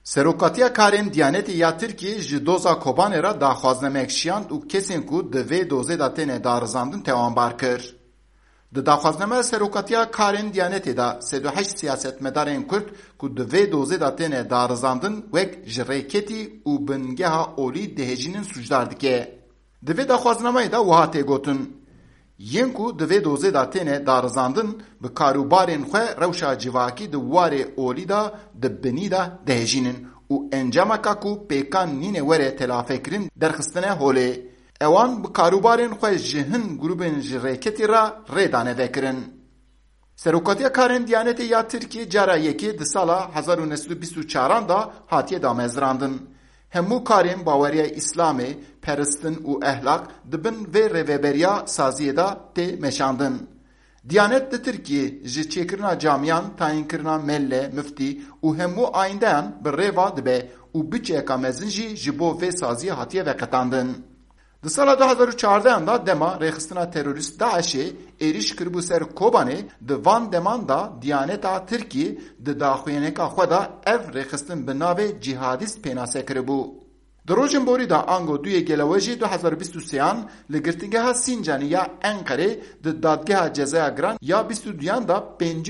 Serokatiya karên Diyanetê ya Tirkiyê ji doza Kobanê re daxwazinemek şiyand û kesên ku di vê dozê de têne darizandin tewambar kir. Di daxwaziname Serokatiya karên Diyanetê de 38 siyasetmedarên Kurd ku di vê dozê de têne darizandin wek ji rêketî û bingeha olî dihêjînin sucdar dike. Di vê daxwazinameyê de wiha tê gotin. Yên ku di vê dozê de têne darizandin bi karûbarên xwe rewşa civakî di warê olî de di binî de dihêjînin û encameka ku pêkan nîne were telafekirin derxistine holê. Ewan bi karûbarên xwe ji hin grûpên ji rêketê re rêdane vekirin. Serokatiya karên Diyanetê ya Tirkiyê cara yekê di sala 1924 da hatiye damezrandin. Hemû karên baweriya İslamê, peristin û ehlak dibin vê rêveberiya saziyê de tê meşandin. Diyanet di Tirkiyê ji çêkirina camiyan, tayînkirina melle, müftî û hemû ayindeyan bi rêva dibe û biçeka mezin jî ji bo vê saziyê hatiye veqetandin. Di sala 2014 da dema rêxistina terorîst Daişê êriş kiribû ser Kobanê di van deman da Diyaneta Tirkiyê di daxuyaneka xwe da ev rêxistin bi navê cihadîst pênase kiribû. Di rojên borî da ango duyê gelewejî 2023 li girtingeha Sincanî ya Enqerê di dadgeha cezaya giran ya 22 da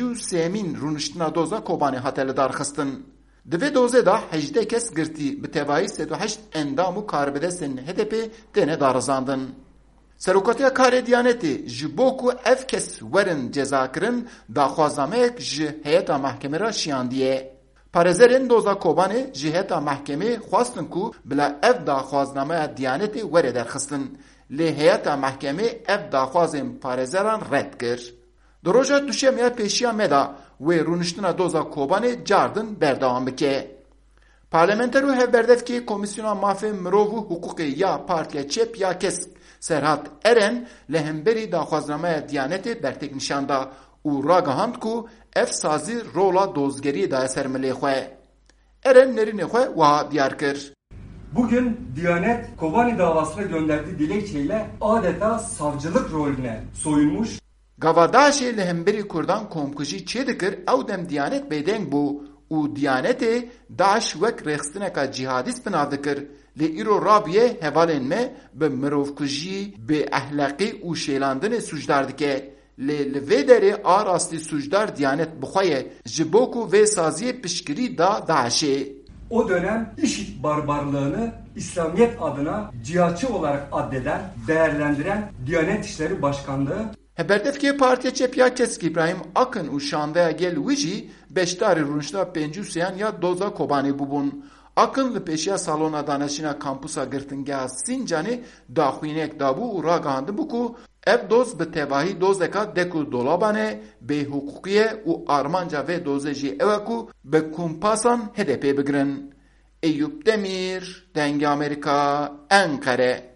53 rûniştina doza Kobanê hate li darxistin. Di vê dozê da 18 kes girtî bi tevahî 38 endam û karbidestên HDP têne darizandin. Serokatiya karê Diyanetê ji bo ku ev kes werin cezakirin daxwazinameyek ji heyeta mahkemê re şiyandiye. Parêzerên doza Kobanê ji heyeta mahkemê xwastin ku bila ev daxwazinameya Diyanetê were derxistin. Lê heyeta mahkemê ev daxwazên parêzeran red kir. Di roja duşemya pêşiya me da wê rûniştina doza Kobanê cardin berdewam bike. Parlamenter û hevberdevkê Komîsyona Mafê Mirov û Hukukê ya Partiya Çep ya Kesk Serhat Eren li hemberî daxwazinameya Diyanetê bertek nîşanda û ragihand ku ev sazî rola dozgeriyê daye ser milê xwe. Eren nerînê xwe wiha diyar kir. Bugün Diyanet Kobani davasına gönderdiği dilekçeyle adeta savcılık rolüne soyunmuş. Gava Daişê li hemberî Kurdan komkujî çê dikir ew dem Diyanet bêdeng bû û Diyanetê Daeş wek rêxistineka cihadîst binav dikir. Lê îro rabûye hevalên me bi mirovkujî, bêehlaqî û şêlandinê sucdar dike. Lê li vê derê a rastî sucdar Diyanet bixwe ji bo ku vê saziyê piştgirî da Daişê. O dönem IŞİD barbarlığını İslamiyet adına cihatçı olarak addeden, değerlendiren Diyanet İşleri Başkanlığı Hevberdevkê Partiya Çep ya Kesk İbrahim Akın û şandeya gel wî jî beşdarî rûniştina pêncû ya doza Kobanê bûbûn. Akın li pêşiya salona daneşîna kampusa girtingeha Sincanê daxwînek dabû û ragihandin bû ku ev doz bi tevahî dozeka dek û dolabanê, bêhukûkiye û armanca vê dozê jî ew e ku bi kompasan HDP bigirin. Eyüp Demir, Dengê Amerîka, Enqere.